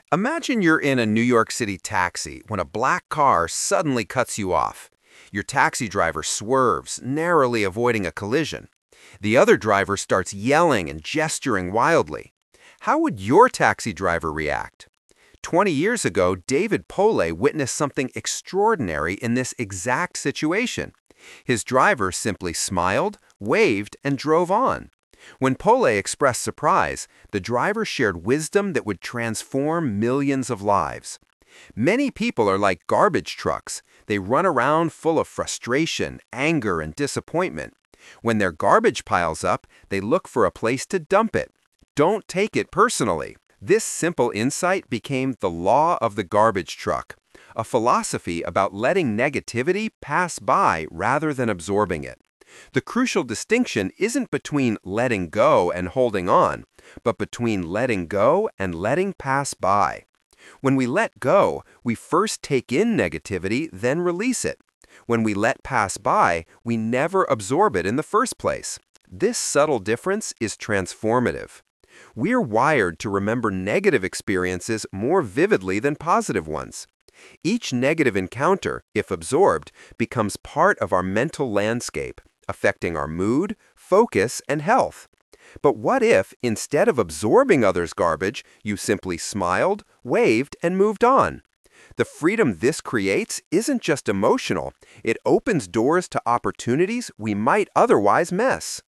Imagine you're in a New York City taxi when a black car suddenly cuts you off. Your taxi driver swerves, narrowly avoiding a collision. The other driver starts yelling and gesturing wildly. How would your taxi driver react? 20 years ago, David Pole witnessed something extraordinary in this exact situation. His driver simply smiled, waved, and drove on. When Pole expressed surprise, the driver shared wisdom that would transform millions of lives. Many people are like garbage trucks. They run around full of frustration, anger, and disappointment. When their garbage piles up, they look for a place to dump it. Don't take it personally. This simple insight became the law of the garbage truck, a philosophy about letting negativity pass by rather than absorbing it. The crucial distinction isn't between letting go and holding on, but between letting go and letting pass by. When we let go, we first take in negativity, then release it. When we let pass by, we never absorb it in the first place. This subtle difference is transformative. We're wired to remember negative experiences more vividly than positive ones. Each negative encounter, if absorbed, becomes part of our mental landscape, affecting our mood, focus, and health. But what if, instead of absorbing others' garbage, you simply smiled, waved, and moved on? The freedom this creates isn't just emotional, it opens doors to opportunities we might otherwise miss.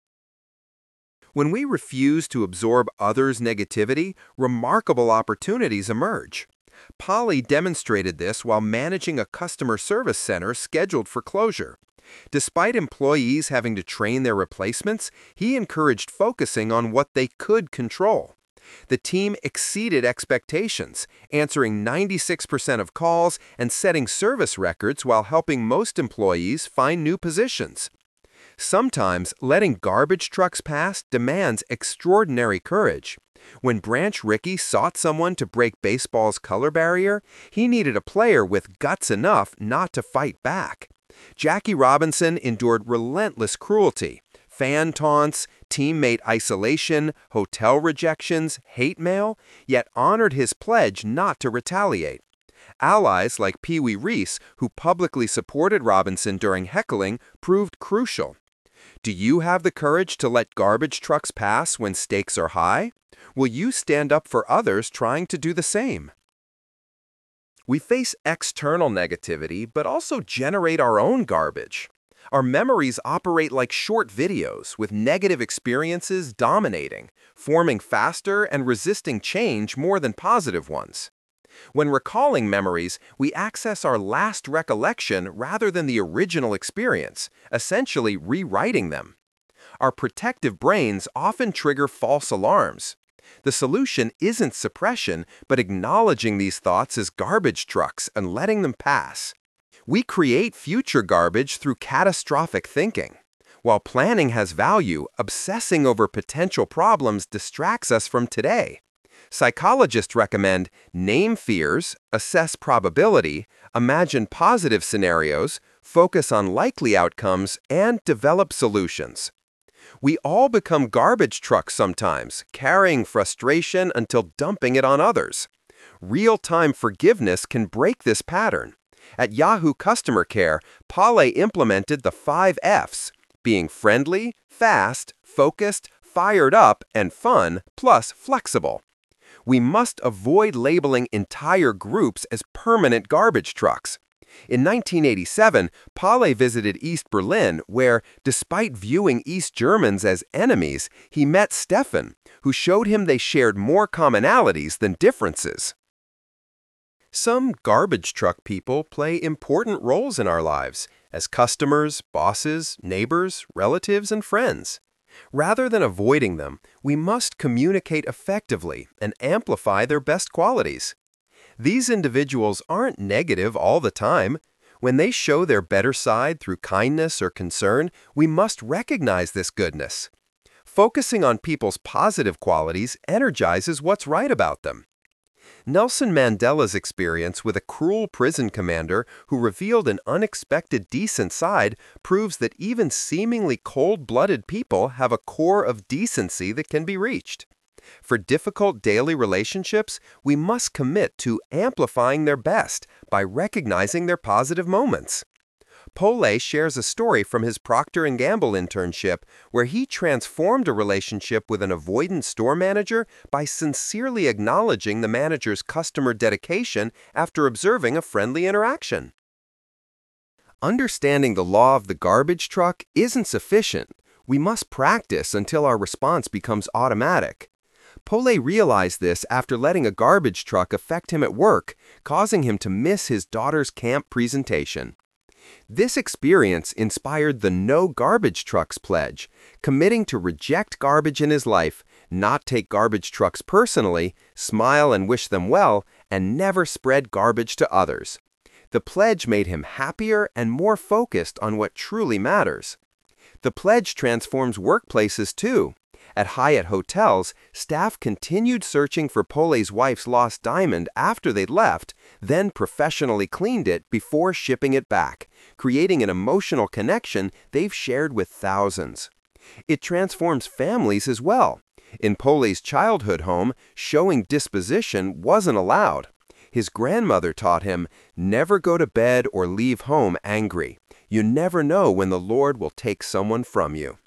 When we refuse to absorb others' negativity, remarkable opportunities emerge. Polly demonstrated this while managing a customer service center scheduled for closure. Despite employees having to train their replacements, he encouraged focusing on what they could control. The team exceeded expectations, answering 96% of calls and setting service records while helping most employees find new positions. Sometimes letting garbage trucks pass demands extraordinary courage. When Branch Rickey sought someone to break baseball's color barrier, he needed a player with guts enough not to fight back. Jackie Robinson endured relentless cruelty, fan taunts, teammate isolation, hotel rejections, hate mail, yet honored his pledge not to retaliate. Allies like Pee Wee Reese, who publicly supported Robinson during heckling, proved crucial. Do you have the courage to let garbage trucks pass when stakes are high? Will you stand up for others trying to do the same? We face external negativity, but also generate our own garbage. Our memories operate like short videos, with negative experiences dominating, forming faster and resisting change more than positive ones. When recalling memories, we access our last recollection rather than the original experience, essentially rewriting them. Our protective brains often trigger false alarms. The solution isn't suppression, but acknowledging these thoughts as garbage trucks and letting them pass. We create future garbage through catastrophic thinking. While planning has value, obsessing over potential problems distracts us from today. Psychologists recommend name fears, assess probability, imagine positive scenarios, focus on likely outcomes, and develop solutions. We all become garbage trucks sometimes, carrying frustration until dumping it on others. Real-time forgiveness can break this pattern. At Yahoo Customer Care, Polly implemented the 5 F's, being friendly, fast, focused, fired up, and fun, plus flexible. We must avoid labeling entire groups as permanent garbage trucks. In 1987, Polly visited East Berlin, where, despite viewing East Germans as enemies, he met Stefan, who showed him they shared more commonalities than differences. Some garbage truck people play important roles in our lives as customers, bosses, neighbors, relatives, and friends. Rather than avoiding them, we must communicate effectively and amplify their best qualities. These individuals aren't negative all the time. When they show their better side through kindness or concern, we must recognize this goodness. Focusing on people's positive qualities energizes what's right about them. Nelson Mandela's experience with a cruel prison commander who revealed an unexpected decent side proves that even seemingly cold-blooded people have a core of decency that can be reached. For difficult daily relationships, we must commit to amplifying their best by recognizing their positive moments. Pole shares a story from his Procter & Gamble internship where he transformed a relationship with an avoidant store manager by sincerely acknowledging the manager's customer dedication after observing a friendly interaction. Understanding the law of the garbage truck isn't sufficient. We must practice until our response becomes automatic. Pole realized this after letting a garbage truck affect him at work, causing him to miss his daughter's camp presentation. This experience inspired the No Garbage Trucks pledge, committing to reject garbage in his life, not take garbage trucks personally, smile and wish them well, and never spread garbage to others. The pledge made him happier and more focused on what truly matters. The pledge transforms workplaces too. At Hyatt hotels, staff continued searching for Pole's wife's lost diamond after they'd left, then professionally cleaned it before shipping it back, creating an emotional connection they've shared with thousands. It transforms families as well. In Pole's childhood home, showing disposition wasn't allowed. His grandmother taught him, "Never go to bed or leave home angry. You never know when the Lord will take someone from you."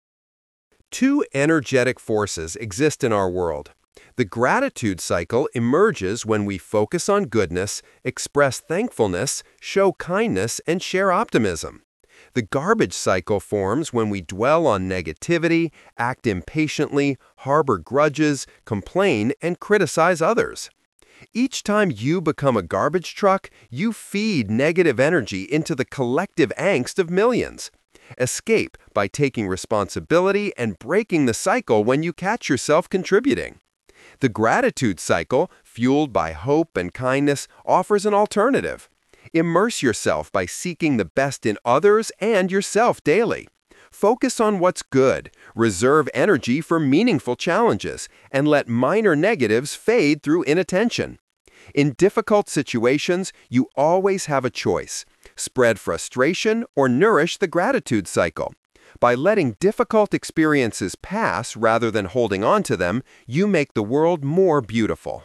Two energetic forces exist in our world. The gratitude cycle emerges when we focus on goodness, express thankfulness, show kindness, and share optimism. The garbage cycle forms when we dwell on negativity, act impatiently, harbor grudges, complain, and criticize others. Each time you become a garbage truck, you feed negative energy into the collective angst of millions. Escape by taking responsibility and breaking the cycle when you catch yourself contributing. The gratitude cycle, fueled by hope and kindness, offers an alternative. Immerse yourself by seeking the best in others and yourself daily. Focus on what's good, reserve energy for meaningful challenges, and let minor negatives fade through inattention. In difficult situations, you always have a choice: spread frustration or nourish the gratitude cycle. By letting difficult experiences pass rather than holding on to them, you make the world more beautiful.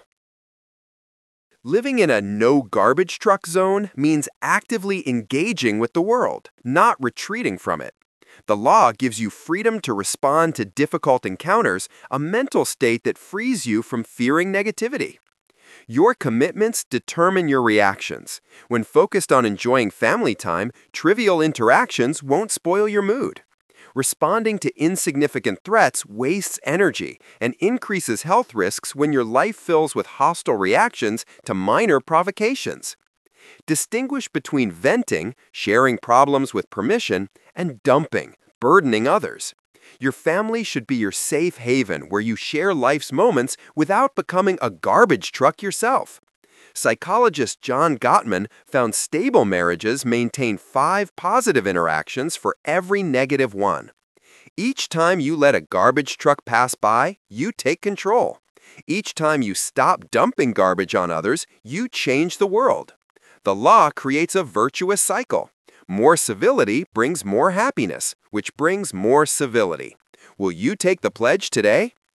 Living in a no garbage truck zone means actively engaging with the world, not retreating from it. The law gives you freedom to respond to difficult encounters, a mental state that frees you from fearing negativity. Your commitments determine your reactions. When focused on enjoying family time, trivial interactions won't spoil your mood. Responding to insignificant threats wastes energy and increases health risks when your life fills with hostile reactions to minor provocations. Distinguish between venting, sharing problems with permission, and dumping, burdening others. Your family should be your safe haven where you share life's moments without becoming a garbage truck yourself. Psychologist John Gottman found stable marriages maintain 5 positive interactions for every negative one. Each time you let a garbage truck pass by, you take control. Each time you stop dumping garbage on others, you change the world. The law creates a virtuous cycle. More civility brings more happiness, which brings more civility. Will you take the pledge today?